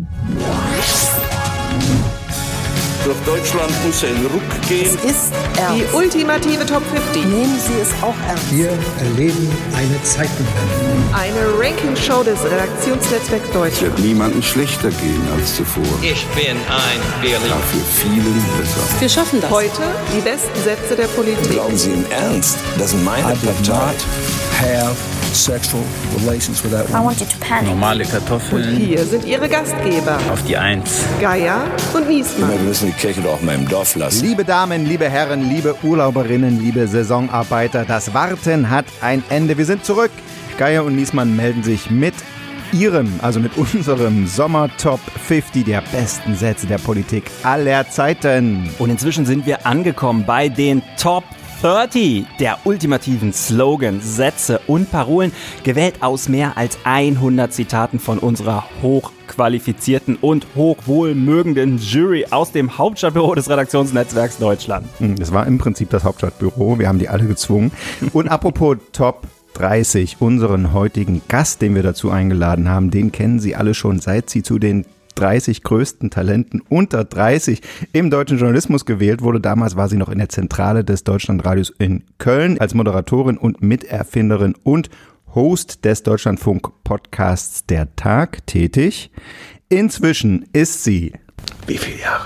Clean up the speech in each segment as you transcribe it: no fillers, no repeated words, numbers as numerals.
Durch Deutschland muss ein Ruck gehen. Es ist ernst. Die ultimative Top 50. Nehmen Sie es auch ernst. Wir erleben eine Zeitenwende. Eine Ranking-Show des Redaktionsnetzwerks Es Deutschland. wird niemandem schlechter gehen als zuvor. Ich bin ein Berliner. Dafür vielen besser. Wir schaffen das. Heute die besten Sätze der Politik. Glauben Sie im Ernst, dass meine Partei Have sexual relations with that I want you to panic. Normale Und Kartoffeln hier sind ihre Gastgeber. auf die 1. Geier und Niesmann. Wir müssen die Kirche doch mal im Dorf lassen. Liebe Damen, liebe Herren, liebe Urlauberinnen, liebe Saisonarbeiter, das Warten hat ein Ende. Wir sind zurück. Geier und Niesmann melden sich mit unserem Sommer-Top 50 der besten Sätze der Politik aller Zeiten. Und inzwischen sind wir angekommen bei den Top 30 der ultimativen Slogans, Sätze und Parolen, gewählt aus mehr als 100 Zitaten von unserer hochqualifizierten und hochwohlmögenden Jury aus dem Hauptstadtbüro des Redaktionsnetzwerks Deutschland. Das war im Prinzip das Hauptstadtbüro, wir haben die alle gezwungen. Und apropos Top 30, unseren heutigen Gast, den wir dazu eingeladen haben, den kennen Sie alle schon, seit Sie zu den 30 größten Talenten unter 30 im deutschen Journalismus gewählt wurde. Damals war sie noch in der Zentrale des Deutschlandradios in Köln als Moderatorin und Miterfinderin und Host des Deutschlandfunk-Podcasts Der Tag tätig. Inzwischen ist sie... Wie viele Jahre?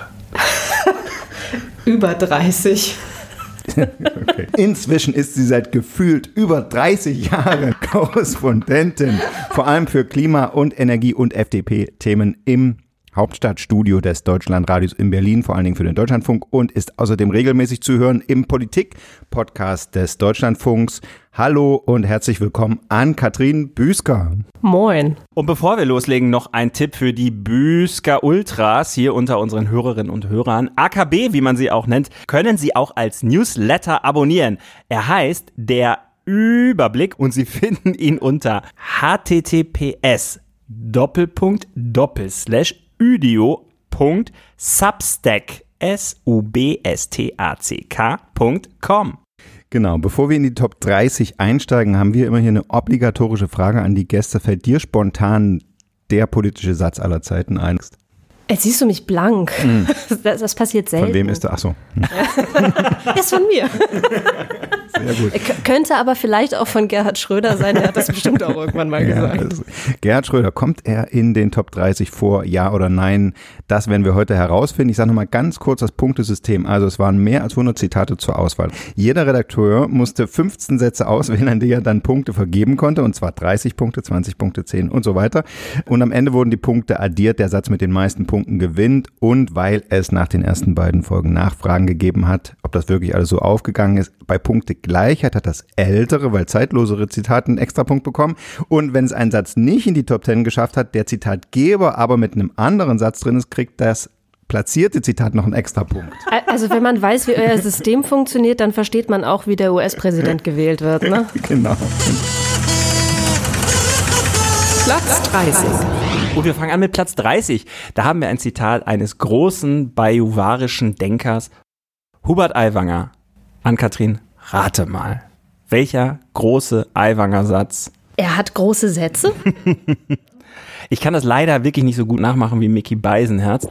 Über 30. Okay. Inzwischen ist sie seit gefühlt über 30 Jahren Korrespondentin, vor allem für Klima- und Energie- und FDP-Themen im Hauptstadtstudio des Deutschlandradios in Berlin, vor allen Dingen für den Deutschlandfunk, und ist außerdem regelmäßig zu hören im Politik-Podcast des Deutschlandfunks. Hallo und herzlich willkommen an Katrin Büsker. Moin. Und bevor wir loslegen, noch ein Tipp für die Büsker Ultras hier unter unseren Hörerinnen und Hörern. AKB, wie man sie auch nennt, können Sie auch als Newsletter abonnieren. Er heißt Der Überblick und Sie finden ihn unter https://udio.substack.com. Genau, bevor wir in die Top 30 einsteigen, haben wir immer hier eine obligatorische Frage an die Gäste. Fällt dir spontan der politische Satz aller Zeiten ein? Jetzt siehst du mich blank. Das passiert selten. Von wem ist der? Achso. Ist von mir. Sehr gut. Könnte aber vielleicht auch von Gerhard Schröder sein. Der hat das bestimmt auch irgendwann mal gesagt. Gerhard Schröder, kommt er in den Top 30 vor? Ja oder nein? Das werden wir heute herausfinden. Ich sage nochmal ganz kurz das Punktesystem. Also es waren mehr als 100 Zitate zur Auswahl. Jeder Redakteur musste 15 Sätze auswählen, an die er dann Punkte vergeben konnte. Und zwar 30 Punkte, 20 Punkte, 10 und so weiter. Und am Ende wurden die Punkte addiert. Der Satz mit den meisten Punkten gewinnt, und weil es nach den ersten beiden Folgen Nachfragen gegeben hat, ob das wirklich alles so aufgegangen ist, bei Punktegleichheit hat das ältere, weil zeitlosere Zitat einen Extrapunkt bekommen, und wenn es einen Satz nicht in die Top 10 geschafft hat, der Zitatgeber aber mit einem anderen Satz drin ist, kriegt das platzierte Zitat noch einen Extrapunkt. Also wenn man weiß, wie euer System funktioniert, dann versteht man auch, wie der US-Präsident gewählt wird, ne? Genau. Platz 30. Und wir fangen an mit Platz 30. Da haben wir ein Zitat eines großen bajuwarischen Denkers, Hubert Aiwanger. Ann-Kathrin, rate mal. Welcher große Aiwanger-Satz? Er hat große Sätze? Ich kann das leider wirklich nicht so gut nachmachen wie Micky Beisenherz.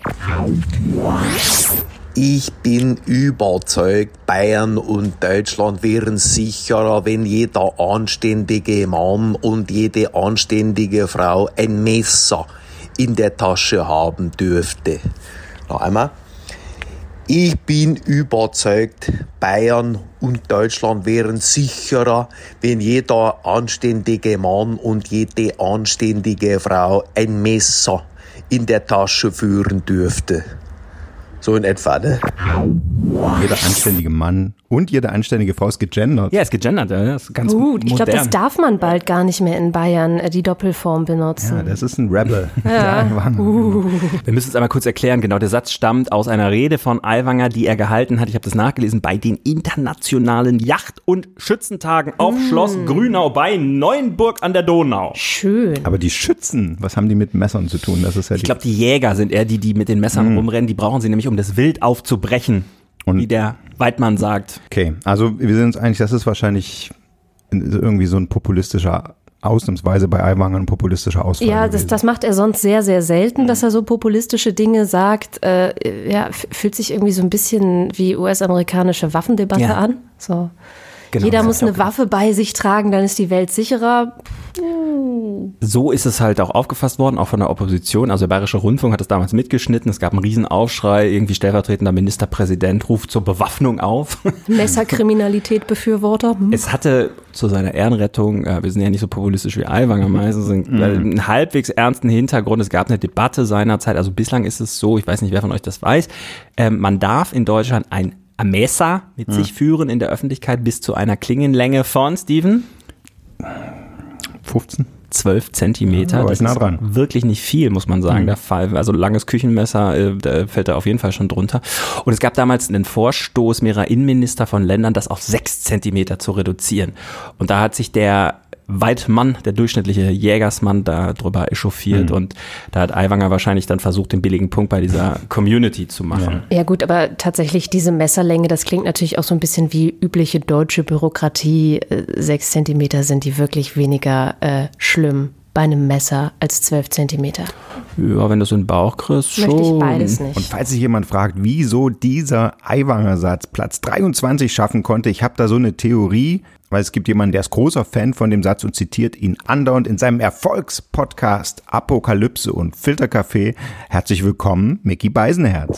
Ich bin überzeugt, Bayern und Deutschland wären sicherer, wenn jeder anständige Mann und jede anständige Frau ein Messer in der Tasche haben dürfte. Noch einmal. Ich bin überzeugt, Bayern und Deutschland wären sicherer, wenn jeder anständige Mann und jede anständige Frau ein Messer in der Tasche führen dürfte. So in etwa, ne? Jeder anständige Mann und jede anständige Frau ist gegendert. Ja, ist gegendert, ja. Das ist ganz Gut, ich glaube, das modern. darf man bald gar nicht mehr in Bayern, die Doppelform benutzen. Ja, das ist ein Rebel. Ja. Wir müssen es einmal kurz erklären. Genau, der Satz stammt aus einer Rede von Aiwanger, die er gehalten hat. Ich habe das nachgelesen bei den internationalen Yacht- und Schützentagen auf Schloss Grünau bei Neuenburg an der Donau. Schön. Aber die Schützen, was haben die mit Messern zu tun? Das ist ja Ich glaube, die Jäger sind eher die mit den Messern rumrennen. Die brauchen sie nämlich, um das Wild aufzubrechen, Und wie der Weidmann sagt. Okay, also wir sind uns einig, das ist wahrscheinlich irgendwie so ein populistischer ausnahmsweise bei Aiwanger ein populistischer Ausfall Ja, gewesen. das macht er sonst sehr, sehr selten, dass er so populistische Dinge sagt. Fühlt sich irgendwie so ein bisschen wie US-amerikanische Waffendebatte an. So. Genau, Jeder das muss eine Waffe bei sich tragen, dann ist die Welt sicherer. So ist es halt auch aufgefasst worden, auch von der Opposition. Also der Bayerische Rundfunk hat es damals mitgeschnitten. Es gab einen Riesenaufschrei. Irgendwie stellvertretender Ministerpräsident ruft zur Bewaffnung auf. Messerkriminalität Befürworter. Es hatte zu seiner Ehrenrettung, wir sind ja nicht so populistisch wie Aiwanger meistens, einen halbwegs ernsten Hintergrund. Es gab eine Debatte seinerzeit. Also bislang ist es so, ich weiß nicht, wer von euch das weiß, man darf in Deutschland ein Messer mit sich führen in der Öffentlichkeit bis zu einer Klingenlänge von, Steven? 15? 12 Zentimeter. Ja, das nah ist dran. Wirklich nicht viel, muss man sagen. Der Fall, also langes Küchenmesser, da fällt er auf jeden Fall schon drunter. Und es gab damals einen Vorstoß mehrerer Innenminister von Ländern, das auf 6 Zentimeter zu reduzieren. Und da hat sich der Weidmann, der durchschnittliche Jägersmann, darüber echauffiert und da hat Aiwanger wahrscheinlich dann versucht, den billigen Punkt bei dieser Community zu machen. Ja gut, aber tatsächlich diese Messerlänge, das klingt natürlich auch so ein bisschen wie übliche deutsche Bürokratie. 6 Zentimeter sind die wirklich weniger schlimm bei einem Messer als 12 Zentimeter. Ja, wenn du so einen Bauch kriegst, schon. Möchte ich beides nicht. Und falls sich jemand fragt, wieso dieser Aiwanger-Satz Platz 23 schaffen konnte, ich habe da so eine Theorie, weil es gibt jemanden, der ist großer Fan von dem Satz und zitiert ihn andauernd in seinem Erfolgspodcast Apokalypse und Filterkaffee. Herzlich willkommen, Micky Beisenherz.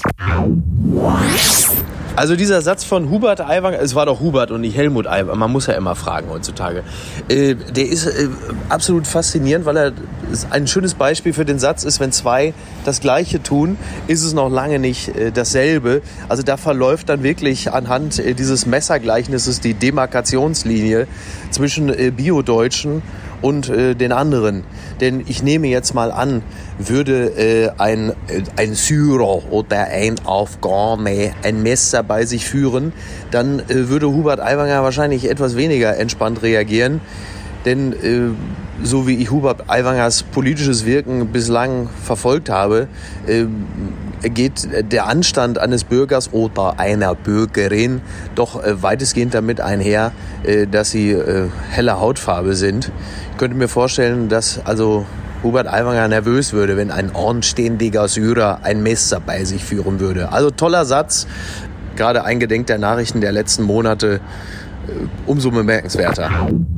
Also dieser Satz von Hubert Aiwanger, es war doch Hubert und nicht Helmut Aiwanger, man muss ja immer fragen heutzutage, der ist absolut faszinierend, weil er ein schönes Beispiel für den Satz ist, wenn zwei das Gleiche tun, ist es noch lange nicht dasselbe. Also da verläuft dann wirklich anhand dieses Messergleichnisses die Demarkationslinie zwischen Bio-Deutschen und den anderen. Denn ich nehme jetzt mal an, würde ein Syrer oder ein Afghane ein Messer bei sich führen, dann würde Hubert Aiwanger wahrscheinlich etwas weniger entspannt reagieren. Denn so wie ich Hubert Aiwangers politisches Wirken bislang verfolgt habe, geht der Anstand eines Bürgers oder einer Bürgerin doch weitestgehend damit einher, dass sie heller Hautfarbe sind. Ich könnte mir vorstellen, dass also Hubert Aiwanger nervös würde, wenn ein anständiger Syrer ein Messer bei sich führen würde. Also toller Satz, gerade eingedenk der Nachrichten der letzten Monate, umso bemerkenswerter.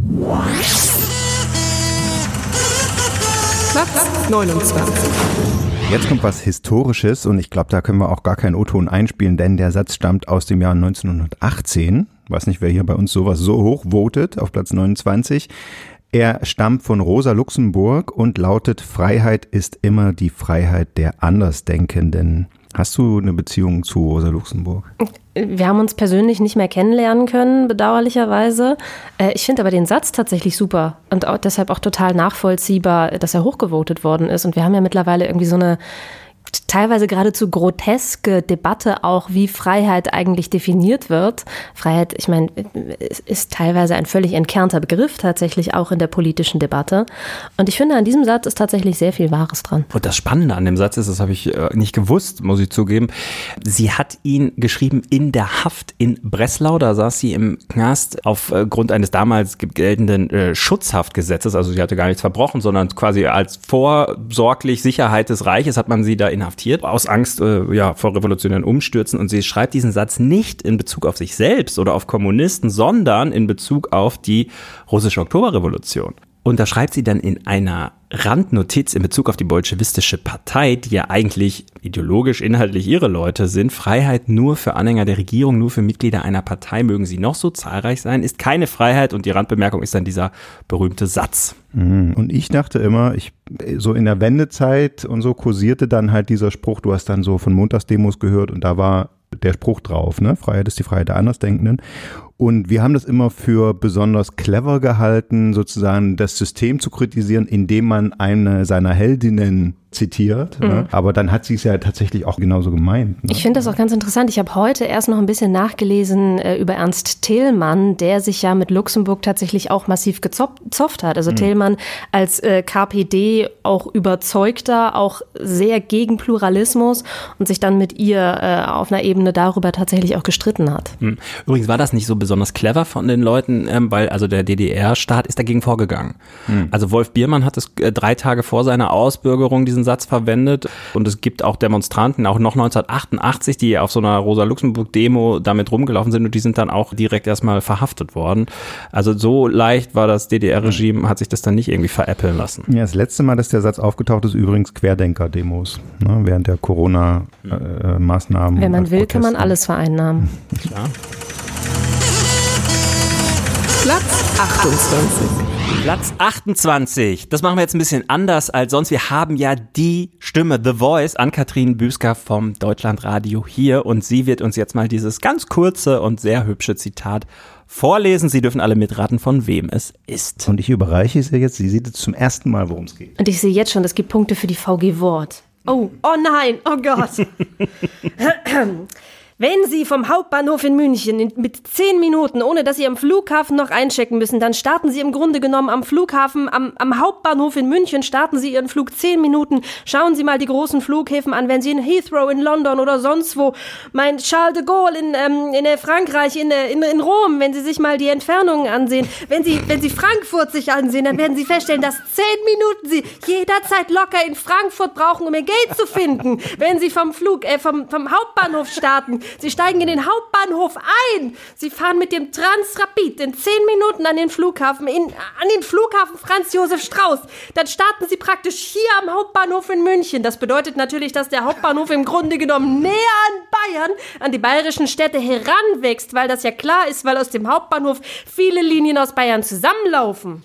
Platz 29. Jetzt kommt was Historisches und ich glaube, da können wir auch gar keinen O-Ton einspielen, denn der Satz stammt aus dem Jahr 1918. Weiß nicht, wer hier bei uns sowas so hoch votet, auf Platz 29. Er stammt von Rosa Luxemburg und lautet: Freiheit ist immer die Freiheit der Andersdenkenden. Hast du eine Beziehung zu Rosa Luxemburg? Wir haben uns persönlich nicht mehr kennenlernen können, bedauerlicherweise. Ich finde aber den Satz tatsächlich super und auch deshalb auch total nachvollziehbar, dass er hochgevotet worden ist. Und wir haben ja mittlerweile irgendwie so eine teilweise geradezu groteske Debatte auch, wie Freiheit eigentlich definiert wird. Freiheit, ich meine, ist teilweise ein völlig entkernter Begriff, tatsächlich auch in der politischen Debatte. Und ich finde, an diesem Satz ist tatsächlich sehr viel Wahres dran. Und das Spannende an dem Satz ist, das habe ich nicht gewusst, muss ich zugeben, sie hat ihn geschrieben in der Haft in Breslau. Da saß sie im Knast aufgrund eines damals geltenden Schutzhaftgesetzes. Also sie hatte gar nichts verbrochen, sondern quasi als vorsorglich Sicherheit des Reiches hat man sie da inhaftiert, aus Angst vor revolutionären Umstürzen. Und sie schreibt diesen Satz nicht in Bezug auf sich selbst oder auf Kommunisten, sondern in Bezug auf die russische Oktoberrevolution. Und da schreibt sie dann in einer Randnotiz in Bezug auf die bolschewistische Partei, die ja eigentlich ideologisch, inhaltlich ihre Leute sind: Freiheit nur für Anhänger der Regierung, nur für Mitglieder einer Partei, mögen sie noch so zahlreich sein, ist keine Freiheit. Und die Randbemerkung ist dann dieser berühmte Satz. Und ich dachte immer, so in der Wendezeit und so kursierte dann halt dieser Spruch, du hast dann so von Montagsdemos gehört und da war der Spruch drauf, ne? Freiheit ist die Freiheit der Andersdenkenden. Und wir haben das immer für besonders clever gehalten, sozusagen das System zu kritisieren, indem man eine seiner Heldinnen zitiert. Ne? Aber dann hat sie es ja tatsächlich auch genauso gemeint. Ne? Ich finde das auch ganz interessant. Ich habe heute erst noch ein bisschen nachgelesen über Ernst Thälmann, der sich ja mit Luxemburg tatsächlich auch massiv gezopft hat. Also Thälmann als KPD auch überzeugter, auch sehr gegen Pluralismus und sich dann mit ihr auf einer Ebene darüber tatsächlich auch gestritten hat. Übrigens war das nicht so besonders clever von den Leuten, weil also der DDR-Staat ist dagegen vorgegangen. Also Wolf Biermann hat es 3 Tage vor seiner Ausbürgerung diesen Satz verwendet und es gibt auch Demonstranten, auch noch 1988, die auf so einer Rosa-Luxemburg-Demo damit rumgelaufen sind und die sind dann auch direkt erstmal verhaftet worden. Also so leicht war das DDR-Regime, hat sich das dann nicht irgendwie veräppeln lassen. Ja, das letzte Mal, dass der Satz aufgetaucht ist, übrigens Querdenker-Demos, ne, während der Corona-Maßnahmen. Wenn man will, kann man alles vereinnahmen. Klar. Platz 28. Platz 28. Das machen wir jetzt ein bisschen anders als sonst. Wir haben ja die Stimme, The Voice, Ann-Kathrin Büsker vom Deutschlandradio hier und sie wird uns jetzt mal dieses ganz kurze und sehr hübsche Zitat vorlesen. Sie dürfen alle mitraten, von wem es ist. Und ich überreiche es ihr jetzt. Sie sieht jetzt zum ersten Mal, worum es geht. Und ich sehe jetzt schon, es gibt Punkte für die VG Wort. Oh nein, oh Gott. Wenn Sie vom Hauptbahnhof in München mit 10 Minuten, ohne dass Sie am Flughafen noch einchecken müssen, dann starten Sie im Grunde genommen am Flughafen, am Hauptbahnhof in München, starten Sie Ihren Flug 10 Minuten. Schauen Sie mal die großen Flughäfen an, wenn Sie in Heathrow in London oder sonst wo, mein Charles de Gaulle in Frankreich, in Rom, wenn Sie sich mal die Entfernungen ansehen, wenn Sie Frankfurt sich ansehen, dann werden Sie feststellen, dass 10 Minuten Sie jederzeit locker in Frankfurt brauchen, um Ihr Gate zu finden. Wenn Sie vom Hauptbahnhof starten, Sie steigen in den Hauptbahnhof ein. Sie fahren mit dem Transrapid in 10 Minuten an den Flughafen Franz Josef Strauß. Dann starten Sie praktisch hier am Hauptbahnhof in München. Das bedeutet natürlich, dass der Hauptbahnhof im Grunde genommen näher an Bayern, an die bayerischen Städte heranwächst, weil das ja klar ist, weil aus dem Hauptbahnhof viele Linien aus Bayern zusammenlaufen.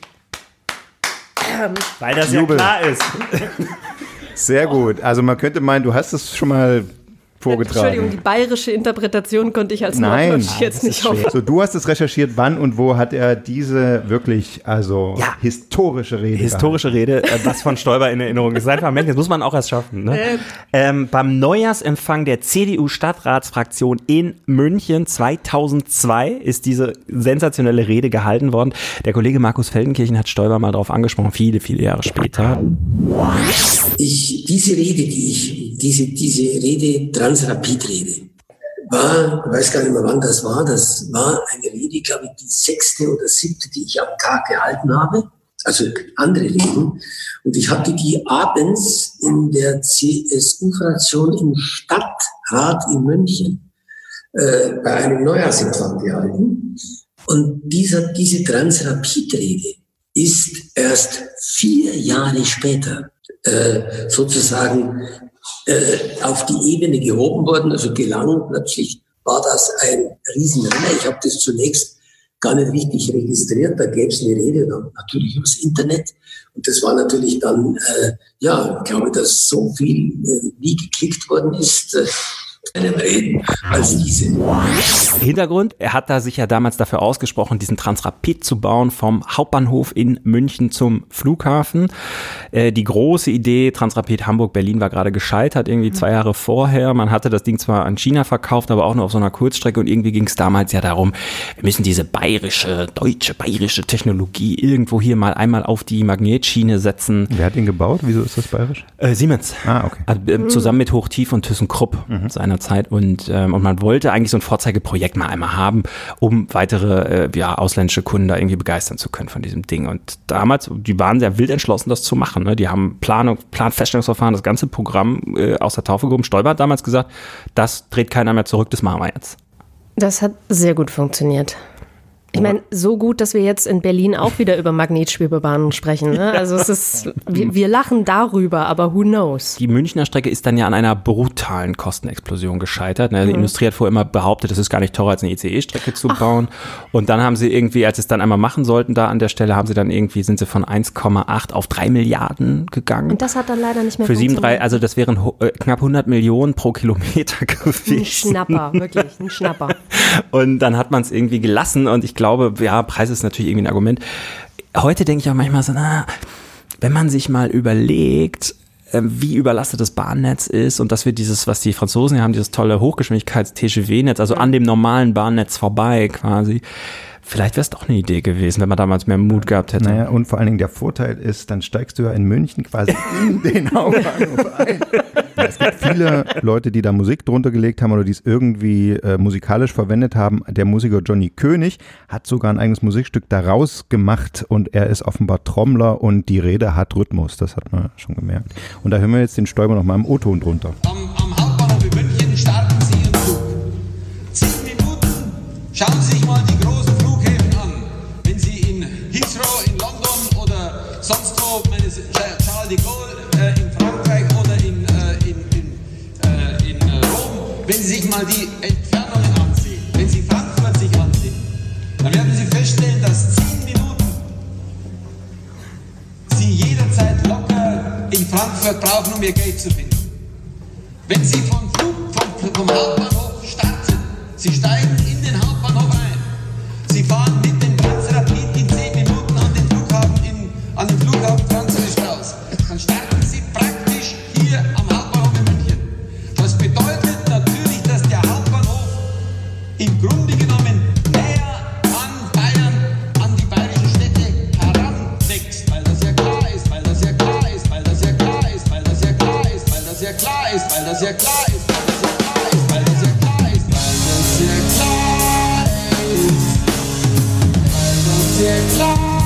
Weil das ja klar ist. Sehr gut. Also man könnte meinen, du hast es schon mal vorgetragen. Entschuldigung, die bayerische Interpretation konnte ich als Norddeutsch jetzt nicht auf. So, du hast es recherchiert, wann und wo hat er diese wirklich, historische Rede Rede, was von Stoiber in Erinnerung ist. Einfach, das muss man auch erst schaffen. Ne? Beim Neujahrsempfang der CDU-Stadtratsfraktion in München 2002 ist diese sensationelle Rede gehalten worden. Der Kollege Markus Feldenkirchen hat Stoiber mal darauf angesprochen, viele, viele Jahre später. Diese Rede, Transrapid-Rede, war, ich weiß gar nicht mehr, wann das war eine Rede, glaube ich, die 6. oder 7., die ich am Tag gehalten habe, also andere Reden. Und ich hatte die abends in der CSU-Fraktion im Stadtrat in München bei einem Neujahrsempfang gehalten. Und diese Transrapid-Rede ist erst 4 Jahre später sozusagen auf die Ebene gehoben worden, also gelang. Plötzlich war das ein Riesenrenner. Ich habe das zunächst gar nicht richtig registriert. Da gäbe es eine Rede, dann natürlich übers Internet. Und das war natürlich dann, ich glaube, dass so viel nie geklickt worden ist. Reden als diese. Hintergrund, er hat da sich ja damals dafür ausgesprochen, diesen Transrapid zu bauen vom Hauptbahnhof in München zum Flughafen. Die große Idee, Transrapid Hamburg-Berlin, war gerade gescheitert, irgendwie 2 Jahre vorher. Man hatte das Ding zwar an China verkauft, aber auch nur auf so einer Kurzstrecke und irgendwie ging es damals ja darum, wir müssen diese bayerische Technologie irgendwo hier mal einmal auf die Magnetschiene setzen. Wer hat den gebaut? Wieso ist das bayerisch? Siemens. Ah, okay. Also, zusammen mit Hochtief und ThyssenKrupp seiner Zeit und man wollte eigentlich so ein Vorzeigeprojekt mal einmal haben, um weitere ausländische Kunden da irgendwie begeistern zu können von diesem Ding. Und damals, die waren sehr wild entschlossen, das zu machen. Ne? Die haben Planfeststellungsverfahren, das ganze Programm aus der Taufe gehoben. Stoiber hat damals gesagt, das dreht keiner mehr zurück, das machen wir jetzt. Das hat sehr gut funktioniert. Ich meine, so gut, dass wir jetzt in Berlin auch wieder über Magnetschwebebahnen sprechen. Ne? Also es ist, wir lachen darüber, aber who knows? Die Münchner Strecke ist dann ja an einer brutalen Kostenexplosion gescheitert. Ne? Die Industrie hat vorher immer behauptet, es ist gar nicht teurer, als eine ICE-Strecke zu bauen. Und dann haben sie irgendwie, als sie es dann einmal machen sollten, da an der Stelle, sind sie von 1,8 auf 3 Milliarden gegangen. Und das hat dann leider nicht mehr funktioniert. Also das wären knapp 100 Millionen pro Kilometer gewesen. Ein Schnapper, wirklich, ein Schnapper. Und dann hat man es irgendwie gelassen und ich glaube, Preis ist natürlich irgendwie ein Argument. Heute denke ich auch manchmal so, wenn man sich mal überlegt, wie überlastet das Bahnnetz ist und dass wir dieses, was die Franzosen haben, dieses tolle Hochgeschwindigkeits-TGV-Netz, also an dem normalen Bahnnetz vorbei quasi. Vielleicht wäre es doch eine Idee gewesen, wenn man damals mehr Mut gehabt hätte. Naja, und vor allen Dingen der Vorteil ist, dann steigst du ja in München quasi in den Hauptbahnhof ein. Ja, es gibt viele Leute, die da Musik drunter gelegt haben oder die es irgendwie musikalisch verwendet haben. Der Musiker Johnny König hat sogar ein eigenes Musikstück daraus gemacht und er ist offenbar Trommler und die Rede hat Rhythmus, das hat man schon gemerkt. Und da hören wir jetzt den Stoiber nochmal im O-Ton drunter. Am Hauptbahnhof in München starten Sie Ihren Flug. 10 Minuten, schauen Sie sich mal die großen Flughäfen an. Wenn Sie in Heathrow in London oder sonst wo, Charles de Gaulle in Frankreich oder in Rom, wenn Sie sich mal die Entfernungen ansehen, wenn Sie Frankfurt sich ansehen, dann werden Sie feststellen, dass 10 Minuten Sie jederzeit locker in Frankfurt brauchen, um Ihr Geld zu finden. Wenn Sie vom Hauptbahnhof starten, Sie steigen in den Hauptbahnhof ein, Sie fahren mit dem Transrapid in 10 Minuten an den Flughafen Franz-Josef-Strauß, dann starten Sie praktisch hier am Hauptbahnhof in München. Das bedeutet natürlich, dass der Hauptbahnhof im Grunde genommen näher an Bayern, an die bayerischen Städte heranwächst, weil das ja klar ist, weil das ja klar ist, weil das ja klar ist, weil das ja klar ist, weil das ja klar ist, weil das ja klar ist, weil das ja klar ist, weil das ja klar ist, weil das ja klar ist, weil das ja klar ist.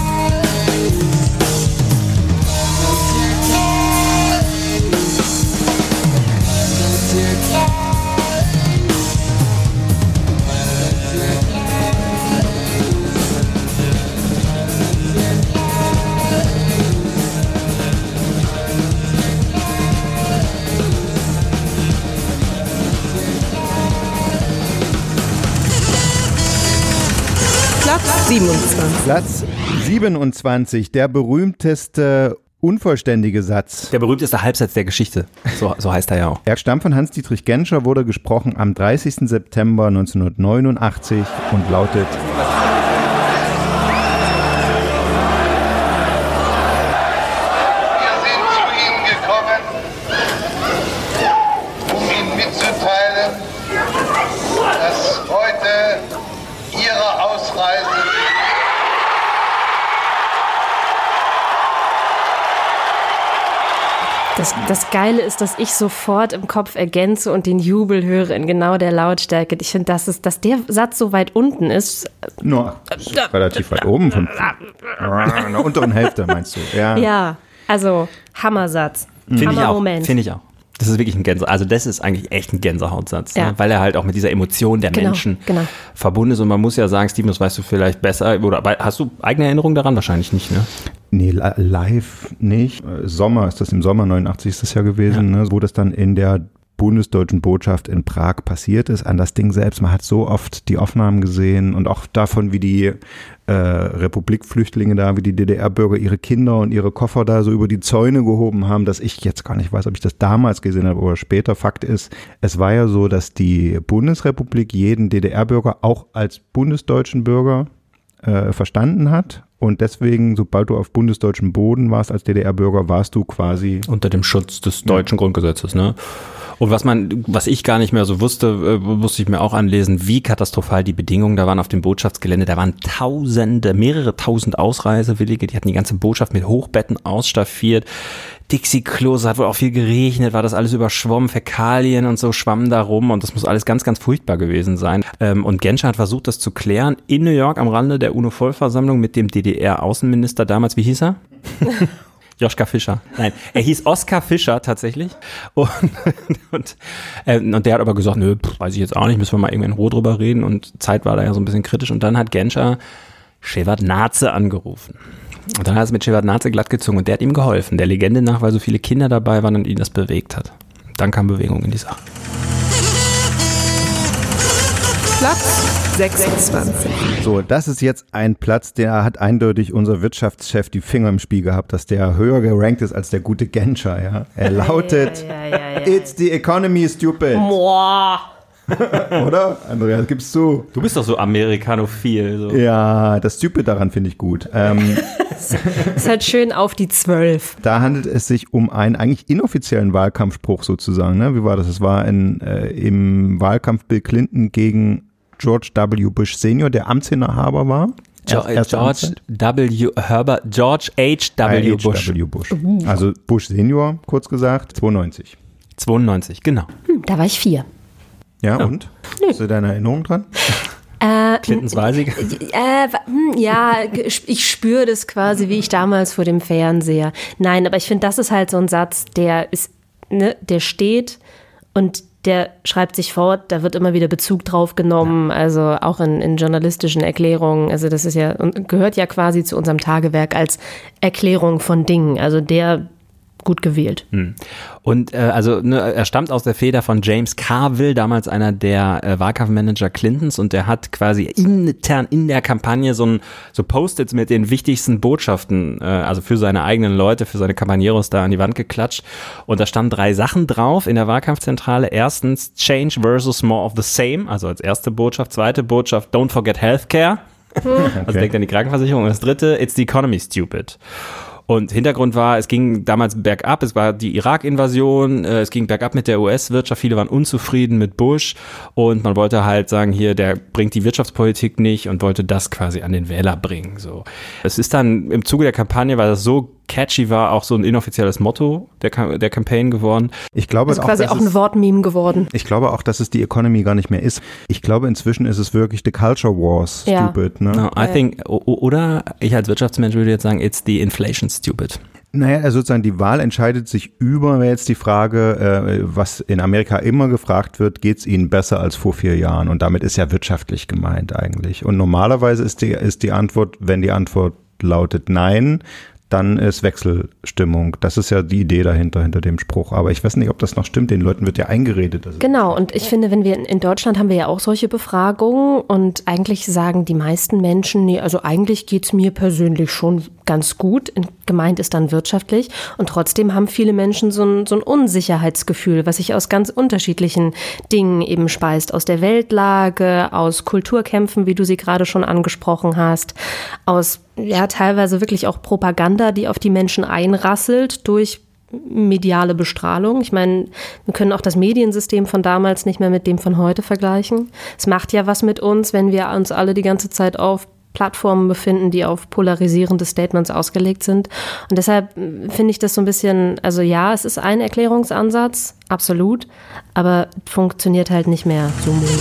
Platz 27. Platz 27, der berühmteste unvollständige Satz. Der berühmteste Halbsatz der Geschichte, so heißt er ja auch. Er stammt von Hans-Dietrich Genscher, wurde gesprochen am 30. September 1989 und lautet: Wir sind zu Ihnen gekommen, um Ihnen mitzuteilen, dass heute Ihre Ausreise Das Geile ist, dass ich sofort im Kopf ergänze und den Jubel höre in genau der Lautstärke. Ich finde, dass der Satz so weit unten ist. Nur relativ weit oben. Von der unteren Hälfte, meinst du? Ja, also Hammersatz. Hammermoment. Finde ich auch. Das ist wirklich ein Gänsehaut. Also das ist eigentlich echt ein Gänsehautsatz, ne? Weil er halt auch mit dieser Emotion der Menschen verbunden ist. Und man muss ja sagen, Steven, das weißt du vielleicht besser. Oder hast du eigene Erinnerungen daran? Wahrscheinlich nicht, ne? Nee, live nicht. Sommer ist das, im Sommer 89 ist das ja gewesen, ne, wo das dann in der bundesdeutschen Botschaft in Prag passiert ist. An das Ding selbst, man hat so oft die Aufnahmen gesehen und auch davon, wie die Republikflüchtlinge da, wie die DDR-Bürger ihre Kinder und ihre Koffer da so über die Zäune gehoben haben, dass ich jetzt gar nicht weiß, ob ich das damals gesehen habe oder später. Fakt ist, es war ja so, dass die Bundesrepublik jeden DDR-Bürger auch als bundesdeutschen Bürger verstanden hat. Und deswegen, sobald du auf bundesdeutschem Boden warst als DDR-Bürger, warst du quasi unter dem Schutz des deutschen Grundgesetzes, ne? Und was ich gar nicht mehr so wusste, musste ich mir auch anlesen, wie katastrophal die Bedingungen da waren auf dem Botschaftsgelände. Da waren mehrere tausend Ausreisewillige, die hatten die ganze Botschaft mit Hochbetten ausstaffiert. Dixie-Klos, hat wohl auch viel geregnet, war das alles überschwommen, Fäkalien und so schwammen da rum und das muss alles ganz, ganz furchtbar gewesen sein. Und Genscher hat versucht, das zu klären in New York am Rande der UNO-Vollversammlung mit dem DDR-Außenminister damals, wie hieß er? Joschka Fischer. Nein, er hieß Oskar Fischer tatsächlich. Und der hat aber gesagt, nö, weiß ich jetzt auch nicht, müssen wir mal irgendwie in Ruhe drüber reden. Und Zeit war da ja so ein bisschen kritisch. Und dann hat Genscher Shevardnadze angerufen. Und dann hat er es mit Shevardnadze glattgezogen und der hat ihm geholfen. Der Legende nach, weil so viele Kinder dabei waren und ihn das bewegt hat. Dann kam Bewegung in die Sache. Platz 26. So, das ist jetzt ein Platz, der hat eindeutig unser Wirtschaftschef die Finger im Spiel gehabt, dass der höher gerankt ist als der gute Genscher, ja. Er lautet, It's the economy, stupid. Boah. Oder? Andreas, gibst du? Du bist doch so amerikanophil. So. Ja, das Stupid daran finde ich gut. Ist halt schön auf die 12. Da handelt es sich um einen eigentlich inoffiziellen Wahlkampfspruch sozusagen. Ne? Wie war das? Es war im Wahlkampf Bill Clinton gegen George W. Bush Senior, der Amtsinhaber war. George H.W. Bush. Also Bush Senior, kurz gesagt, 92. 92, genau. Da war ich 4. Ja, und? Hast du deine Erinnerung dran? Clintons Wahlsieg? Ja, ich spüre das quasi, wie ich damals vor dem Fernseher. Nein, aber ich finde, das ist halt so ein Satz, der ist, ne, der steht und der schreibt sich fort, da wird immer wieder Bezug drauf genommen, also auch in journalistischen Erklärungen. Also das ist ja, gehört ja quasi zu unserem Tagewerk als Erklärung von Dingen. Also der gut gewählt. Und er stammt aus der Feder von James Carville, damals einer der Wahlkampfmanager Clintons, und der hat quasi intern in der Kampagne so Post-its mit den wichtigsten Botschaften, also für seine eigenen Leute, für seine Campañeros da an die Wand geklatscht, und da standen 3 Sachen drauf in der Wahlkampfzentrale. Erstens, Change versus more of the same, also als erste Botschaft. Zweite Botschaft, don't forget healthcare. Also denkt an die Krankenversicherung. Und das dritte, it's the economy stupid. Und Hintergrund war, es ging damals bergab, es war die Irak-Invasion, es ging bergab mit der US-Wirtschaft, viele waren unzufrieden mit Bush und man wollte halt sagen, hier, der bringt die Wirtschaftspolitik nicht, und wollte das quasi an den Wähler bringen. So. Es ist dann im Zuge der Kampagne, weil das so catchy war, auch so ein inoffizielles Motto der Campaign geworden. Ich glaube, ist quasi auch ein Wortmeme geworden. Ich glaube auch, dass es die Economy gar nicht mehr ist. Ich glaube, inzwischen ist es wirklich the culture wars stupid. Ne? No, I think, oder ich als Wirtschaftsmensch würde jetzt sagen, it's the inflation stupid. Naja, also sozusagen die Wahl entscheidet sich über jetzt die Frage, was in Amerika immer gefragt wird, geht es Ihnen besser als vor 4 Jahren? Und damit ist ja wirtschaftlich gemeint eigentlich. Und normalerweise ist die Antwort, wenn die Antwort lautet Nein, dann ist Wechselstimmung. Das ist ja die Idee hinter dem Spruch. Aber ich weiß nicht, ob das noch stimmt. Den Leuten wird ja eingeredet. Genau. Und ich finde, wenn wir in Deutschland haben wir ja auch solche Befragungen, und eigentlich sagen die meisten Menschen, nee, also eigentlich geht's mir persönlich schon ganz gut. Gemeint ist dann wirtschaftlich. Und trotzdem haben viele Menschen so ein Unsicherheitsgefühl, was sich aus ganz unterschiedlichen Dingen eben speist. Aus der Weltlage, aus Kulturkämpfen, wie du sie gerade schon angesprochen hast, aus teilweise wirklich auch Propaganda, die auf die Menschen einrasselt durch mediale Bestrahlung. Ich meine, wir können auch das Mediensystem von damals nicht mehr mit dem von heute vergleichen. Es macht ja was mit uns, wenn wir uns alle die ganze Zeit auf Plattformen befinden, die auf polarisierende Statements ausgelegt sind. Und deshalb finde ich das so ein bisschen, also ja, es ist ein Erklärungsansatz, absolut, aber funktioniert halt nicht mehr so mutig.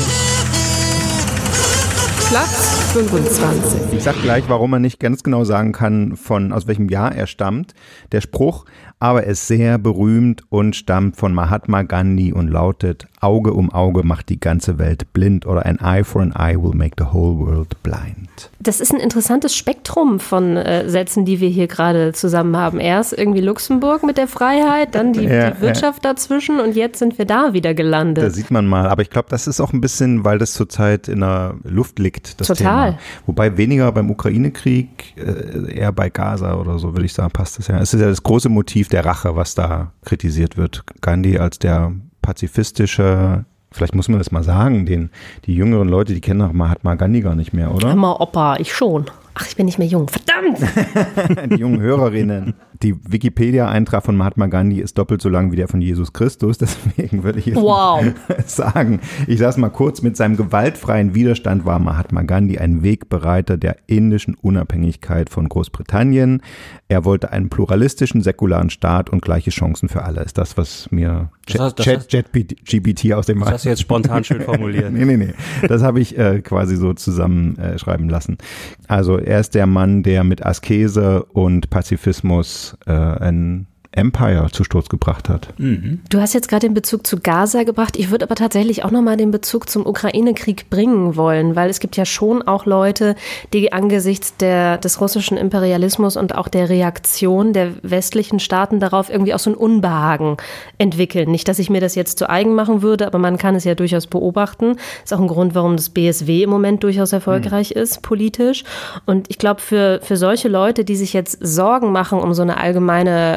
Platz 25. Ich sag gleich, warum man nicht ganz genau sagen kann, aus welchem Jahr er stammt. Der Spruch, aber er ist sehr berühmt und stammt von Mahatma Gandhi und lautet: Auge um Auge macht die ganze Welt blind, oder an eye for an eye will make the whole world blind. Das ist ein interessantes Spektrum von Sätzen, die wir hier gerade zusammen haben. Erst irgendwie Luxemburg mit der Freiheit, dann die Wirtschaft dazwischen, und jetzt sind wir da wieder gelandet. Da sieht man mal, aber ich glaube, das ist auch ein bisschen, weil das zurzeit in der Luft liegt, das Total. Thema. Wobei weniger beim Ukraine-Krieg, eher bei Gaza oder so, würde ich sagen, passt das ja. Es ist ja das große Motiv der Rache, was da kritisiert wird. Gandhi als der pazifistische, vielleicht muss man das mal sagen, die jüngeren Leute, die kennen Mahatma Gandhi gar nicht mehr, oder? Hammer, Opa, ich schon. Ach, ich bin nicht mehr jung, verdammt! Die jungen Hörerinnen. Die Wikipedia-Eintrag von Mahatma Gandhi ist doppelt so lang wie der von Jesus Christus, deswegen würde ich jetzt sagen, ich sage es mal kurz, mit seinem gewaltfreien Widerstand war Mahatma Gandhi ein Wegbereiter der indischen Unabhängigkeit von Großbritannien. Er wollte einen pluralistischen, säkularen Staat und gleiche Chancen für alle. Ist das, was mir ChatGPT aus dem... Das hast du jetzt spontan schön formuliert. Nee. Das habe ich quasi so zusammenschreiben lassen. Also er ist der Mann, der mit Askese und Pazifismus ein Empire zu Sturz gebracht hat. Mhm. Du hast jetzt gerade den Bezug zu Gaza gebracht. Ich würde aber tatsächlich auch nochmal den Bezug zum Ukraine-Krieg bringen wollen, weil es gibt ja schon auch Leute, die angesichts des russischen Imperialismus und auch der Reaktion der westlichen Staaten darauf irgendwie auch so ein Unbehagen entwickeln. Nicht, dass ich mir das jetzt zu eigen machen würde, aber man kann es ja durchaus beobachten. Ist auch ein Grund, warum das BSW im Moment durchaus erfolgreich ist, politisch. Und ich glaube, für solche Leute, die sich jetzt Sorgen machen um so eine allgemeine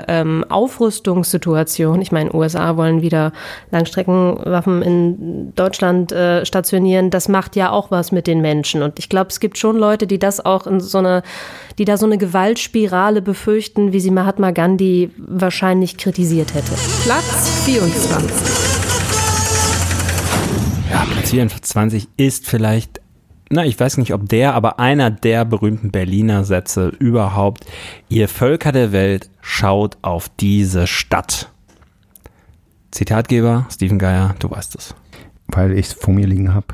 Aufrüstungssituation, ich meine, USA wollen wieder Langstreckenwaffen in Deutschland stationieren, das macht ja auch was mit den Menschen. Und ich glaube, es gibt schon Leute, die das auch die da so eine Gewaltspirale befürchten, wie sie Mahatma Gandhi wahrscheinlich kritisiert hätte. Platz 24. Ja, Platz 24 ist vielleicht, ich weiß nicht, ob aber einer der berühmten Berliner Sätze überhaupt. Ihr Völker der Welt, schaut auf diese Stadt. Zitatgeber, Steven Geier, du weißt es. Weil ich es vor mir liegen habe.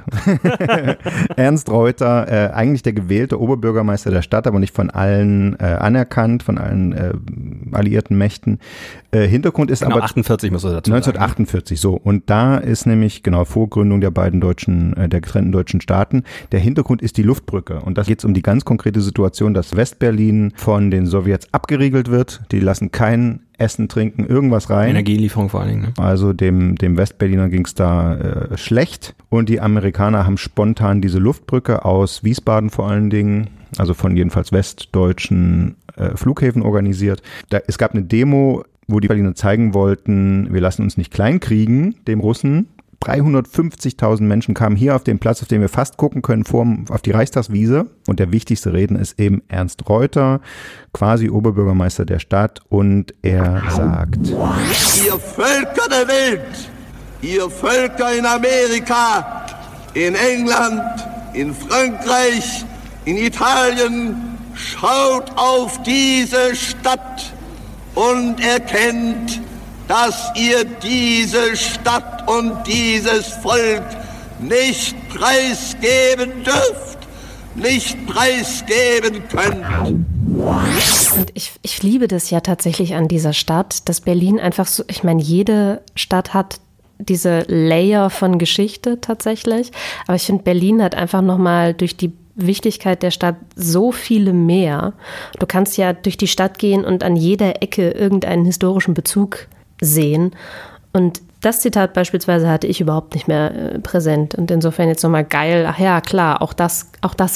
Ernst Reuter, eigentlich der gewählte Oberbürgermeister der Stadt, aber nicht von allen anerkannt, von allen alliierten Mächten. Hintergrund ist aber 48 muss er dazu 1948, sagen. So. Und da ist nämlich vor Gründung der der getrennten deutschen Staaten. Der Hintergrund ist die Luftbrücke. Und da geht es um die ganz konkrete Situation, dass Westberlin von den Sowjets abgeriegelt wird. Die lassen kein Essen, Trinken, irgendwas rein. Energielieferung vor allen Dingen. Ne? Also dem Westberliner ging es da schlecht. Und die Amerikaner haben spontan diese Luftbrücke aus Wiesbaden vor allen Dingen, also von jedenfalls westdeutschen Flughäfen organisiert. Es gab eine Demo, wo die Berliner zeigen wollten, wir lassen uns nicht kleinkriegen, dem Russen. 350.000 Menschen kamen hier auf den Platz, auf dem wir fast gucken können, auf die Reichstagswiese. Und der wichtigste Redner ist eben Ernst Reuter, quasi Oberbürgermeister der Stadt. Und er sagt: Ihr Völker der Welt, ihr Völker in Amerika, in England, in Frankreich, in Italien, schaut auf diese Stadt und erkennt, dass ihr diese Stadt und dieses Volk nicht preisgeben dürft, nicht preisgeben könnt. Und ich liebe das ja tatsächlich an dieser Stadt, dass Berlin einfach so, ich meine, jede Stadt hat diese Layer von Geschichte tatsächlich, aber ich finde, Berlin hat einfach nochmal durch die Wichtigkeit der Stadt so viele mehr. Du kannst ja durch die Stadt gehen und an jeder Ecke irgendeinen historischen Bezug sehen. Und das Zitat beispielsweise hatte ich überhaupt nicht mehr präsent. Und insofern jetzt nochmal geil, ach ja, klar, auch das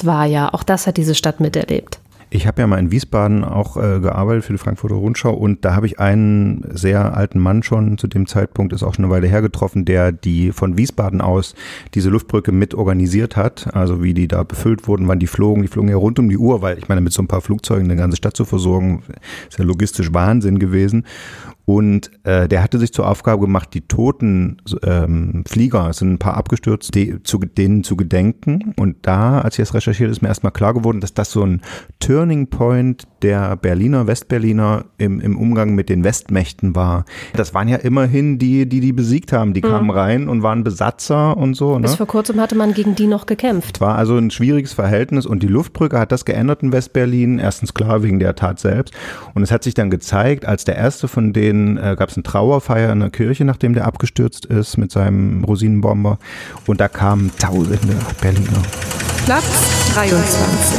hat diese Stadt miterlebt. Ich habe ja mal in Wiesbaden auch gearbeitet für die Frankfurter Rundschau und da habe ich einen sehr alten Mann schon zu dem Zeitpunkt, ist auch schon eine Weile her getroffen, der die von Wiesbaden aus diese Luftbrücke mit organisiert hat, also wie die da befüllt wurden, wann die flogen ja rund um die Uhr, weil ich meine, mit so ein paar Flugzeugen eine ganze Stadt zu versorgen, ist ja logistisch Wahnsinn gewesen. Und der hatte sich zur Aufgabe gemacht, die toten Flieger, es sind ein paar abgestürzt, denen zu gedenken. Und da, als ich das recherchiert, ist mir erstmal klar geworden, dass das so ein Turning Point der Westberliner im Umgang mit den Westmächten war. Das waren ja immerhin die besiegt haben. Die kamen rein und waren Besatzer und so. Ne? Bis vor kurzem hatte man gegen die noch gekämpft. War also ein schwieriges Verhältnis und die Luftbrücke hat das geändert in Westberlin. Erstens klar wegen der Tat selbst. Und es hat sich dann gezeigt, als der erste von denen gab es eine Trauerfeier in der Kirche, nachdem der abgestürzt ist mit seinem Rosinenbomber. Und da kamen Tausende Berliner. Platz 23.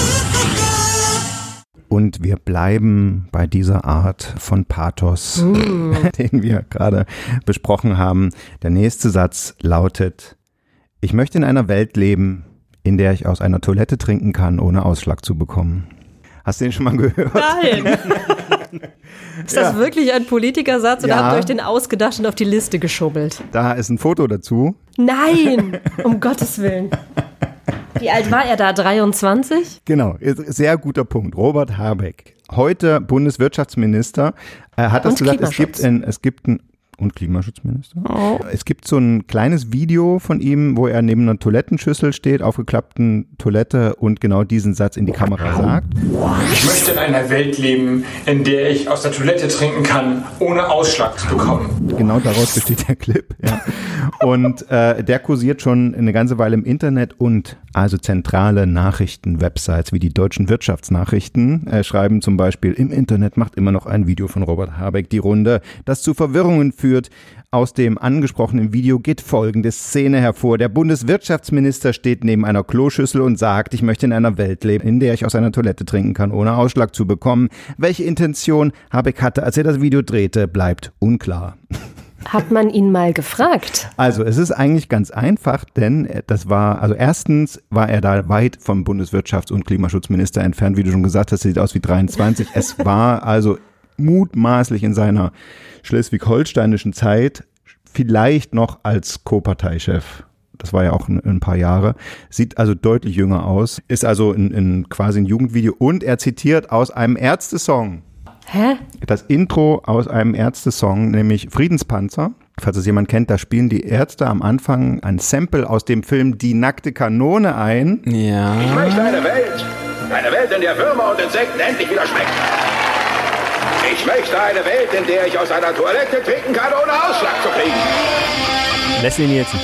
Und wir bleiben bei dieser Art von Pathos, den wir gerade besprochen haben. Der nächste Satz lautet: Ich möchte in einer Welt leben, in der ich aus einer Toilette trinken kann, ohne Ausschlag zu bekommen. Hast du den schon mal gehört? Nein. Ist das wirklich ein Politikersatz oder habt ihr euch den ausgedacht und auf die Liste geschummelt? Da ist ein Foto dazu. Nein, um Gottes Willen. Wie alt war er da? 23? Genau, sehr guter Punkt. Robert Habeck, heute Bundeswirtschaftsminister, hat das gesagt, es gibt ein und Klimaschutzminister. Oh. Es gibt so ein kleines Video von ihm, wo er neben einer Toilettenschüssel steht, aufgeklappten Toilette und genau diesen Satz in die Kamera sagt. Ich möchte in einer Welt leben, in der ich aus der Toilette trinken kann, ohne Ausschlag zu bekommen. Genau daraus besteht der Clip. Ja. Und der kursiert schon eine ganze Weile im Internet und also zentrale Nachrichten-Websites wie die deutschen Wirtschaftsnachrichten schreiben zum Beispiel, im Internet macht immer noch ein Video von Robert Habeck die Runde, das zu Verwirrungen führt. Aus dem angesprochenen Video geht folgende Szene hervor. Der Bundeswirtschaftsminister steht neben einer Kloschüssel und sagt, ich möchte in einer Welt leben, in der ich aus einer Toilette trinken kann, ohne Ausschlag zu bekommen. Welche Intention Habeck hatte, als er das Video drehte, bleibt unklar. Hat man ihn mal gefragt? Also es ist eigentlich ganz einfach, denn erstens war er da weit vom Bundeswirtschafts- und Klimaschutzminister entfernt, wie du schon gesagt hast, sieht aus wie 23. Es war also mutmaßlich in seiner schleswig-holsteinischen Zeit vielleicht noch als Co-Parteichef. Das war ja auch ein paar Jahre. Sieht also deutlich jünger aus. Ist also quasi ein Jugendvideo. Und er zitiert aus einem Ärzte-Song. Hä? Das Intro aus einem Ärzte-Song, nämlich Friedenspanzer. Falls es jemand kennt, da spielen die Ärzte am Anfang ein Sample aus dem Film Die nackte Kanone ein. Ja. Ich möchte eine Welt, in der Würmer und Insekten endlich wieder schmecken. Ich möchte eine Welt, in der ich aus einer Toilette trinken kann, ohne Ausschlag zu kriegen. Leslie Nielsen.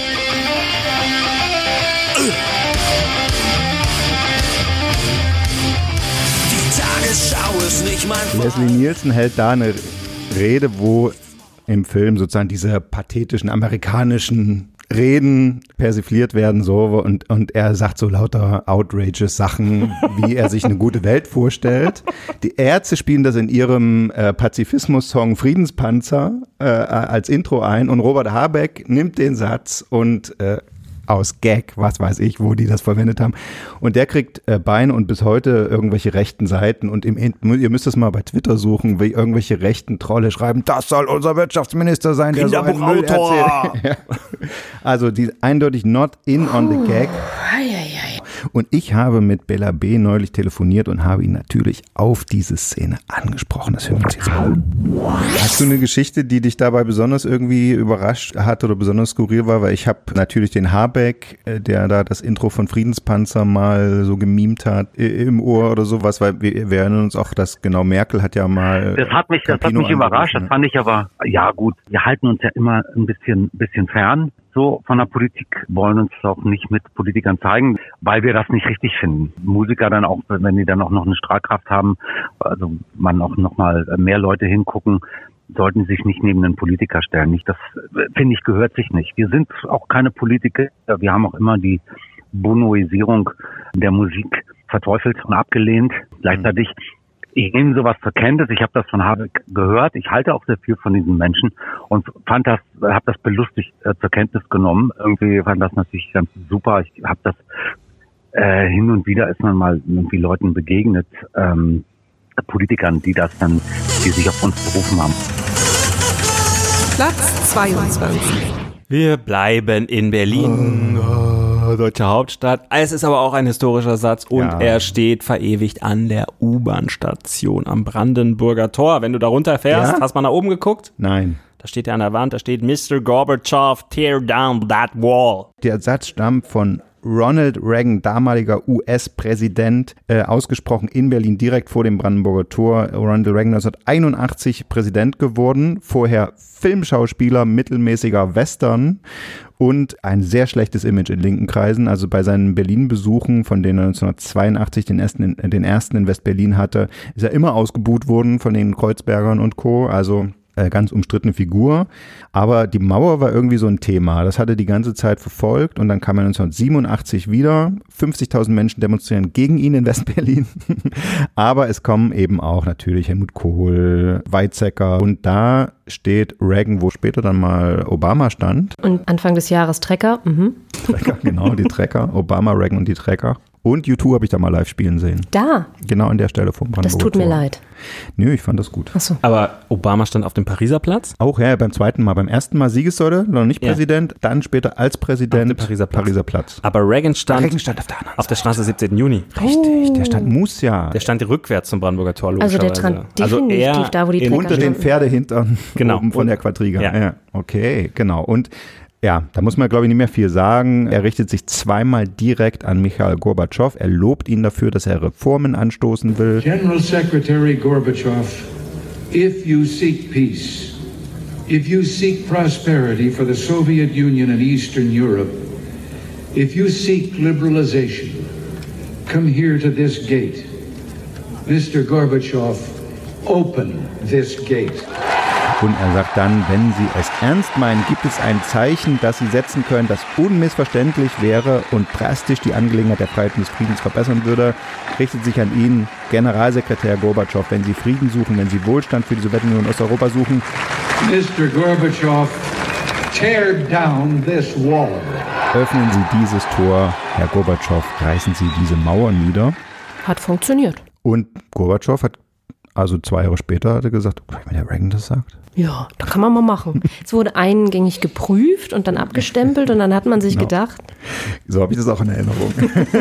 Die Tagesschau ist nicht mein Fall. Leslie Nielsen hält da eine Rede, wo im Film sozusagen diese pathetischen amerikanischen Reden persifliert werden so und er sagt so lauter outrageous Sachen, wie er sich eine gute Welt vorstellt. Die Ärzte spielen das in ihrem Pazifismus-Song Friedenspanzer als Intro ein und Robert Habeck nimmt den Satz und aus Gag, was weiß ich, wo die das verwendet haben. Und der kriegt Beine und bis heute irgendwelche rechten Seiten. Und ihr müsst es mal bei Twitter suchen, wie irgendwelche rechten Trolle schreiben, das soll unser Wirtschaftsminister sein, der so einen Müll erzählt. Ja. Also die eindeutig not in on the gag. Und ich habe mit Bela B. neulich telefoniert und habe ihn natürlich auf diese Szene angesprochen. Das hören wir uns jetzt mal an. Hast du eine Geschichte, die dich dabei besonders irgendwie überrascht hat oder besonders skurril war? Weil ich habe natürlich den Habeck, der da das Intro von Friedenspanzer mal so gemimt hat, im Ohr oder sowas, weil wir erinnern uns auch, dass genau Merkel hat ja mal... Das hat mich überrascht, das fand ich aber, ja gut, wir halten uns ja immer ein bisschen fern. So von der Politik, wollen uns auch nicht mit Politikern zeigen, weil wir das nicht richtig finden. Musiker dann auch, wenn die dann auch noch eine Strahlkraft haben, also man auch noch mal mehr Leute hingucken, sollten sich nicht neben einen Politiker stellen. Nicht, das finde ich gehört sich nicht. Wir sind auch keine Politiker. Wir haben auch immer die Bonoisierung der Musik verteufelt und abgelehnt. Gleichzeitig ich nehme sowas zur Kenntnis, ich habe das von Habeck gehört, ich halte auch sehr viel von diesen Menschen und habe das belustigt zur Kenntnis genommen. Irgendwie fand das natürlich ganz super. Ich habe das hin und wieder ist man mal irgendwie Leuten begegnet, Politikern, die sich auf uns berufen haben. Platz 22. Wir bleiben in Berlin. Deutsche Hauptstadt. Es ist aber auch ein historischer Satz und er steht verewigt an der U-Bahn-Station am Brandenburger Tor. Wenn du da runterfährst, hast du mal nach oben geguckt? Nein. Da steht ja an der Wand, da steht Mr. Gorbatschow, tear down that wall. Der Satz stammt von Ronald Reagan, damaliger US-Präsident, ausgesprochen in Berlin direkt vor dem Brandenburger Tor. Ronald Reagan 1981 Präsident geworden, vorher Filmschauspieler, mittelmäßiger Western und ein sehr schlechtes Image in linken Kreisen. Also bei seinen Berlin-Besuchen, von denen er 1982 den ersten in West-Berlin hatte, ist er immer ausgebuht worden von den Kreuzbergern und Co., also ganz umstrittene Figur, aber die Mauer war irgendwie so ein Thema. Das hatte die ganze Zeit verfolgt und dann kam er 1987 wieder. 50.000 Menschen demonstrieren gegen ihn in West-Berlin, aber es kommen eben auch natürlich Helmut Kohl, Weizsäcker und da steht Reagan, wo später dann mal Obama stand. Und Anfang des Jahres Trecker. Trecker, genau, die Trecker. Obama, Reagan und die Trecker. Und U2 habe ich da mal live spielen sehen. Da? Genau an der Stelle vom Brandenburger Das tut mir leid. Nö, ich fand das gut. Ach so. Aber Obama stand auf dem Pariser Platz? Auch, ja, beim zweiten Mal. Beim ersten Mal Siegessäule, noch nicht Präsident, dann später als Präsident auf dem Pariser Platz. Aber Reagan stand auf der Straße 17. Juni. Richtig, der stand Der stand rückwärts zum Brandenburger Tor, Also der logischerweise. stand definitiv da, wo die Trecker unter den Pferdehintern oben von der Quadriga. Ja. Okay, genau. Und ja, da muss man, glaube ich, nicht mehr viel sagen. Er richtet sich zweimal direkt an Michail Gorbatschow. Er lobt ihn dafür, dass er Reformen anstoßen will. General Secretary Gorbachev, if you seek peace, if you seek prosperity for the Soviet Union and Eastern Europe, if you seek liberalization, come here to this gate. Mr. Gorbachev, open this gate. Und er sagt dann, wenn Sie es ernst meinen, gibt es ein Zeichen, das Sie setzen können, das unmissverständlich wäre und drastisch die Angelegenheit der Freiheit und des Friedens verbessern würde. Richtet sich an ihn, Generalsekretär Gorbatschow, wenn Sie Frieden suchen, wenn Sie Wohlstand für die Sowjetunion und Osteuropa suchen. Mr. Gorbachev, tear down this wall. Öffnen Sie dieses Tor, Herr Gorbatschow, reißen Sie diese Mauer nieder. Hat funktioniert. Und Gorbatschow hat Also 2 Jahre später hat er gesagt, wenn der Reagan das sagt. Ja, da kann man mal machen. Es wurde eingängig geprüft und dann abgestempelt und dann hat man sich gedacht. So habe ich das auch in Erinnerung.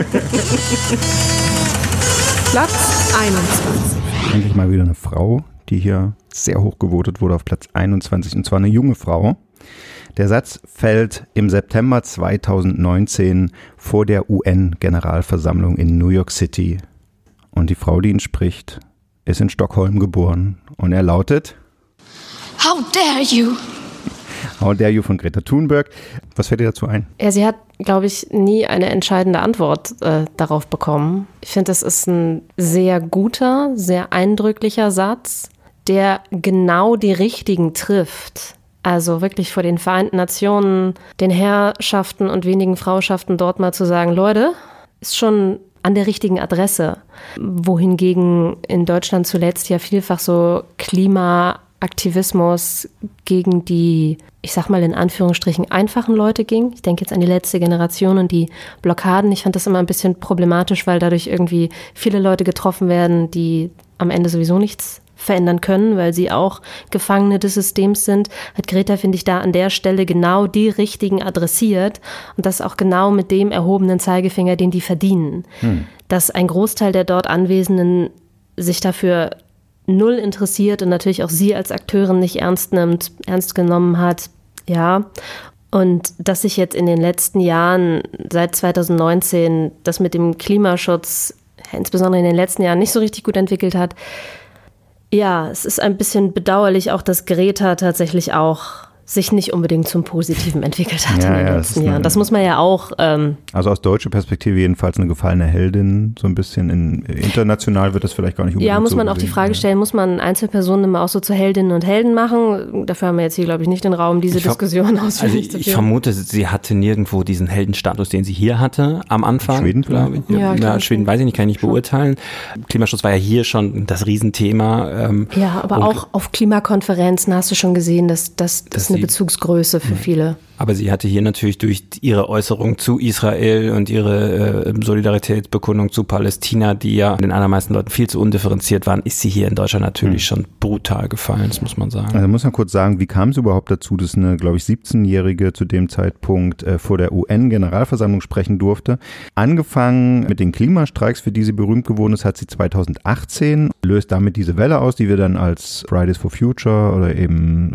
Platz 21. Endlich mal wieder eine Frau, die hier sehr hoch gewotet wurde auf Platz 21, und zwar eine junge Frau. Der Satz fällt im September 2019 vor der UN-Generalversammlung in New York City. Und die Frau, die ihn spricht, ist in Stockholm geboren. Und er lautet: How dare you? How dare you von Greta Thunberg. Was fällt dir dazu ein? Ja, sie hat, glaube ich, nie eine entscheidende Antwort darauf bekommen. Ich finde, das ist ein sehr guter, sehr eindrücklicher Satz, der genau die Richtigen trifft. Also wirklich vor den Vereinten Nationen, den Herrschaften und wenigen Frauschaften dort mal zu sagen, Leute, ist schon an der richtigen Adresse. Wohingegen in Deutschland zuletzt ja vielfach so Klimaaktivismus gegen die, ich sag mal in Anführungsstrichen, einfachen Leute ging. Ich denke jetzt an die letzte Generation und die Blockaden. Ich fand das immer ein bisschen problematisch, weil dadurch irgendwie viele Leute getroffen werden, die am Ende sowieso nichts verändern können, weil sie auch Gefangene des Systems sind, hat Greta, finde ich, da an der Stelle genau die Richtigen adressiert und das auch genau mit dem erhobenen Zeigefinger, den die verdienen. Dass ein Großteil der dort Anwesenden sich dafür null interessiert und natürlich auch sie als Akteurin nicht ernst genommen hat, ja. Und dass sich jetzt in den letzten Jahren, seit 2019, das mit dem Klimaschutz, insbesondere in den letzten Jahren, nicht so richtig gut entwickelt hat. Ja, es ist ein bisschen bedauerlich auch, dass Greta tatsächlich auch sich nicht unbedingt zum Positiven entwickelt hat in den letzten Jahren. Das muss man ja auch... also aus deutscher Perspektive jedenfalls eine gefallene Heldin, so ein bisschen. International wird das vielleicht gar nicht unbedingt Ja, muss man so auch die gesehen. Frage stellen, muss man Einzelpersonen immer auch so zu Heldinnen und Helden machen? Dafür haben wir jetzt hier, glaube ich, nicht den Raum, diese Diskussion ausführlich zu führen. Ich vermute, sie hatte nirgendwo diesen Heldenstatus, den sie hier hatte am Anfang. Schweden glaube ich. Ja, Schweden weiß ich nicht, kann ich nicht beurteilen. Klimaschutz war ja hier schon das Riesenthema. Ja, aber auch auf Klimakonferenzen hast du schon gesehen, dass das eine Bezugsgröße für viele. Aber sie hatte hier natürlich durch ihre Äußerung zu Israel und ihre Solidaritätsbekundung zu Palästina, die ja den allermeisten Leuten viel zu undifferenziert waren, ist sie hier in Deutschland natürlich schon brutal gefallen, das muss man sagen. Also muss man kurz sagen, wie kam es überhaupt dazu, dass eine, glaube ich, 17-Jährige zu dem Zeitpunkt vor der UN-Generalversammlung sprechen durfte. Angefangen mit den Klimastreiks, für die sie berühmt geworden ist, hat sie 2018, löst damit diese Welle aus, die wir dann als Fridays for Future oder eben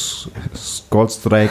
Goldstreik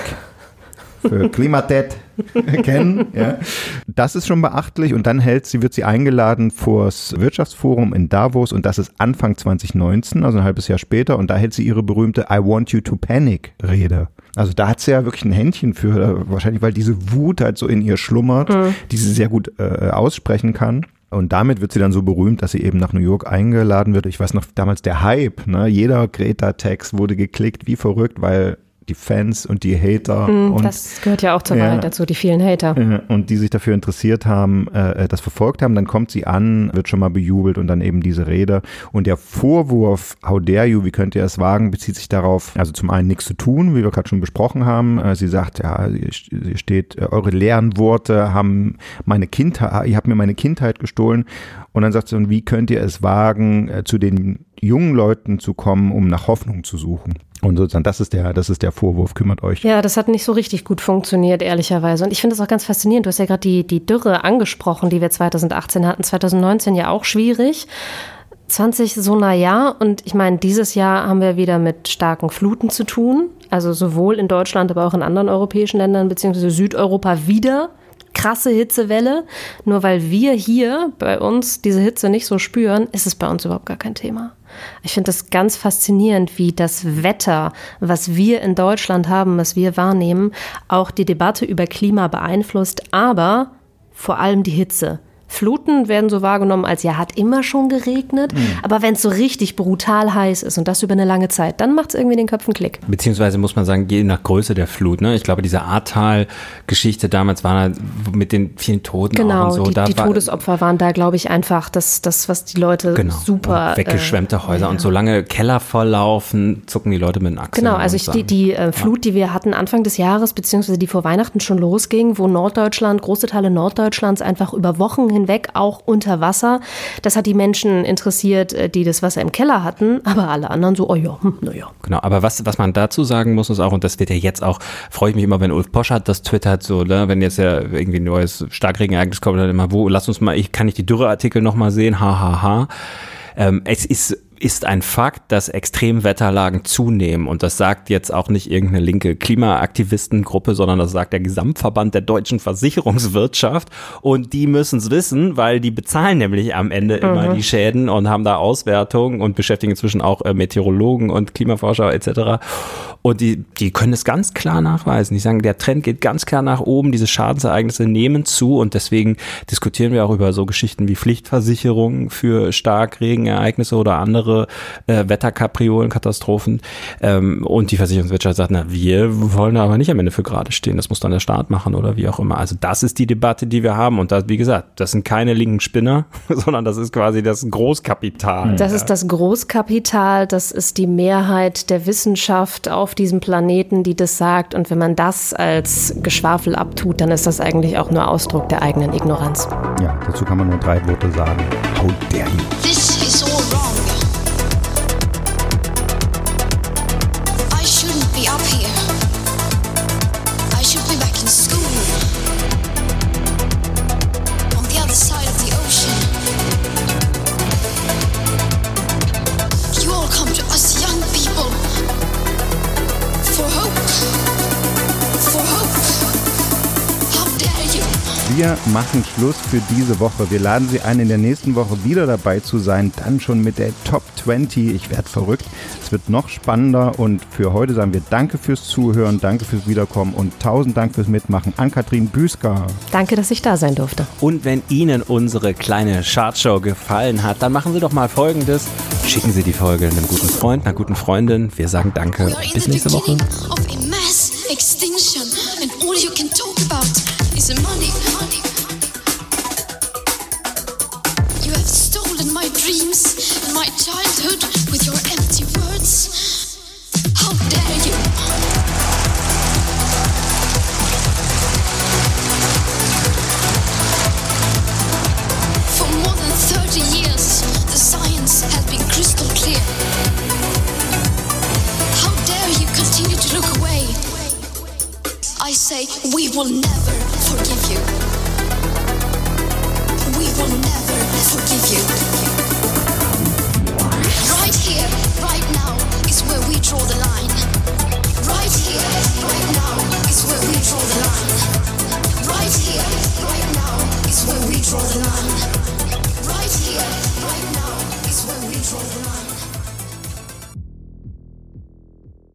für Klimatät kennen. Ja. Das ist schon beachtlich und dann wird sie eingeladen vors Wirtschaftsforum in Davos und das ist Anfang 2019, also ein halbes Jahr später und da hält sie ihre berühmte I want you to panic Rede. Also da hat sie ja wirklich ein Händchen für, wahrscheinlich weil diese Wut halt so in ihr schlummert, die sie sehr gut aussprechen kann. Und damit wird sie dann so berühmt, dass sie eben nach New York eingeladen wird. Ich weiß noch, damals der Hype, ne? Jeder Greta-Text wurde geklickt wie verrückt, weil die Fans und die Hater. Und das gehört ja auch zur Wahrheit dazu, die vielen Hater. Und die sich dafür interessiert haben, das verfolgt haben. Dann kommt sie an, wird schon mal bejubelt und dann eben diese Rede. Und der Vorwurf, how dare you, wie könnt ihr es wagen, bezieht sich darauf, also zum einen nichts zu tun, wie wir gerade schon besprochen haben. Sie sagt, ja, hier steht, eure leeren Worte haben ihr habt mir meine Kindheit gestohlen. Und dann sagt sie, und wie könnt ihr es wagen, zu den jungen Leuten zu kommen, um nach Hoffnung zu suchen? Und sozusagen, das ist der Vorwurf, kümmert euch. Ja, das hat nicht so richtig gut funktioniert, ehrlicherweise. Und ich finde das auch ganz faszinierend. Du hast ja gerade die Dürre angesprochen, die wir 2018 hatten, 2019 ja auch schwierig. 20 so naja. Und ich meine, dieses Jahr haben wir wieder mit starken Fluten zu tun. Also sowohl in Deutschland, aber auch in anderen europäischen Ländern, beziehungsweise Südeuropa wieder. Krasse Hitzewelle. Nur weil wir hier bei uns diese Hitze nicht so spüren, ist es bei uns überhaupt gar kein Thema. Ich finde das ganz faszinierend, wie das Wetter, was wir in Deutschland haben, was wir wahrnehmen, auch die Debatte über Klima beeinflusst, aber vor allem die Hitze. Fluten werden so wahrgenommen als, ja, hat immer schon geregnet, aber wenn es so richtig brutal heiß ist und das über eine lange Zeit, dann macht es irgendwie den Köpfen Klick. Beziehungsweise muss man sagen, je nach Größe der Flut, ne? Ich glaube, diese Ahrtal-Geschichte damals war mit den vielen Toten genau, auch und so. Die Todesopfer waren da, glaube ich, einfach das, was die Leute super... Und weggeschwemmte Häuser und solange Keller volllaufen, zucken die Leute mit den Achseln. Genau, also die Flut, die wir hatten Anfang des Jahres, beziehungsweise die vor Weihnachten schon losging, wo große Teile Norddeutschlands einfach über Wochen hinweg auch unter Wasser. Das hat die Menschen interessiert, die das Wasser im Keller hatten, aber alle anderen so, oh ja, naja. Genau, aber was man dazu sagen muss, ist auch, und das wird ja jetzt auch, freue ich mich immer, wenn Ulf Poschardt das twittert, so, ne, wenn jetzt ja irgendwie ein neues Starkregenereignis kommt, dann immer, lass uns mal, kann ich die Dürreartikel nochmal sehen, es ist ein Fakt, dass Extremwetterlagen zunehmen und das sagt jetzt auch nicht irgendeine linke Klimaaktivistengruppe, sondern das sagt der Gesamtverband der deutschen Versicherungswirtschaft und die müssen es wissen, weil die bezahlen nämlich am Ende immer die Schäden und haben da Auswertungen und beschäftigen inzwischen auch Meteorologen und Klimaforscher etc. Und die können es ganz klar nachweisen. Die sagen, der Trend geht ganz klar nach oben, diese Schadensereignisse nehmen zu und deswegen diskutieren wir auch über so Geschichten wie Pflichtversicherungen für Starkregenereignisse oder andere Wetterkapriolen, Katastrophen. Und die Versicherungswirtschaft sagt, wir wollen da aber nicht am Ende für gerade stehen. Das muss dann der Staat machen oder wie auch immer. Also das ist die Debatte, die wir haben. Und das, wie gesagt, das sind keine linken Spinner, sondern das ist quasi das Großkapital. Das ist das Großkapital, das ist die Mehrheit der Wissenschaft auf diesem Planeten, die das sagt. Und wenn man das als Geschwafel abtut, dann ist das eigentlich auch nur Ausdruck der eigenen Ignoranz. Ja, dazu kann man nur 3 Worte sagen. How dare you? This is all wrong. Be up here. I should be back in school. On the other side of the ocean. You all come to us young people. For hope. For hope. How dare you? Wir machen Schluss für diese Woche. Wir laden Sie ein, in der nächsten Woche wieder dabei zu sein, dann schon mit der Top 20. Ich werde verrückt. Es wird noch spannender und für heute sagen wir Danke fürs Zuhören, danke fürs Wiederkommen und 1000 Dank fürs Mitmachen an Katrin Büsker. Danke, dass ich da sein durfte. Und wenn Ihnen unsere kleine Chartshow gefallen hat, dann machen Sie doch mal Folgendes. Schicken Sie die Folge einem guten Freund, einer guten Freundin. Wir sagen Danke. Bis nächste Woche. You have stolen my dreams and my childhood with your empty words. How dare you? For more than 30 years, the science has been crystal clear. How dare you continue to look away? I say we will never forgive you. We will never forgive you. Right here, right now is where we draw the line. Right here, right now is where we draw the line.